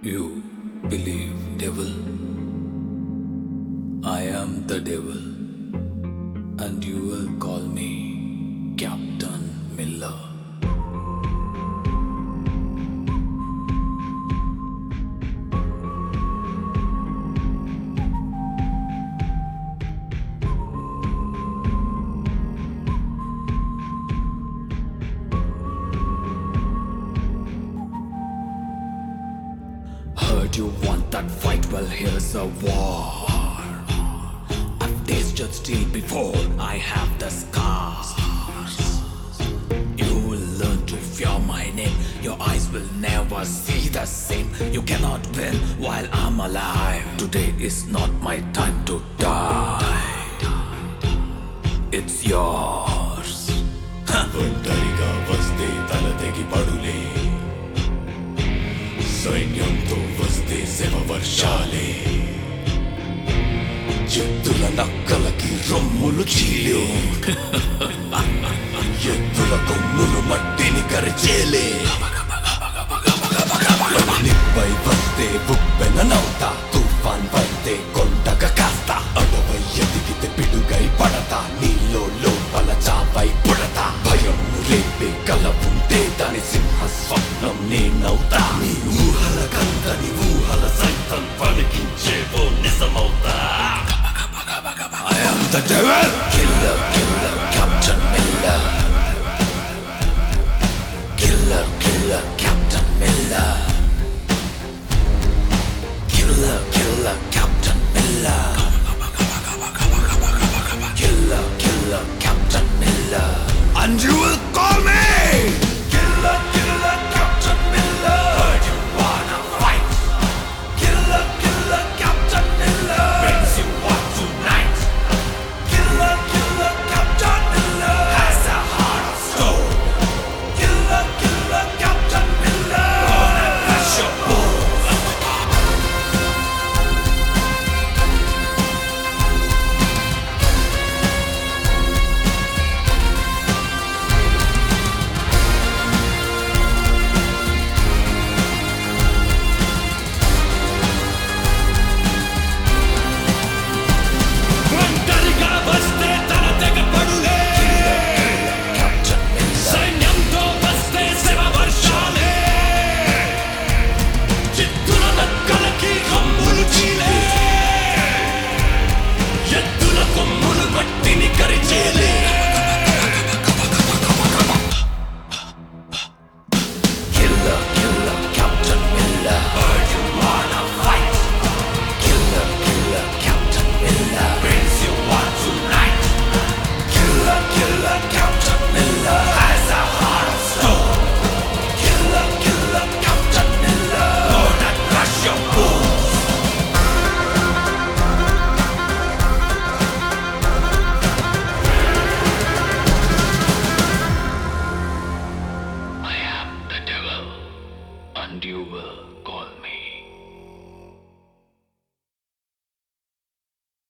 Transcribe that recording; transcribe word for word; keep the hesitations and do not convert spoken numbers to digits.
You believe devil? I am the devil, and you will call me Captain Miller. Heard you want that fight, well here's a war. I've tasted steel before, I have the scars. You will learn to fear my name, your eyes will never see the same. You cannot win while I'm alive. Today is not my time to die. It's yours. ఒంటరిగా వస్తే తల తెగి పడులే, సైన్యంతో వస్తే శవ వర్షాలే, ఎద్దుల నక్కలకి రొమ్ములు చీలే, ఎద్దుల కొమ్ములు మట్టిని కరిచేలే. నిప్పై వస్తే ఉప్పెననవుతా, తుఫాన్ పడితే కొండగా కాస్తా, అడవై ఎదిగితే పిడుగై పడతా, నీలో లోపల చాపై పుడతా. భయం రేపే కల ఉంటే దాని సింహ స్వప్నం నేనవుతా. నీ ఊహల కందని ఊహల సైతం పలికించేవో నిజమవుతా. I am the devil! Killer, killer.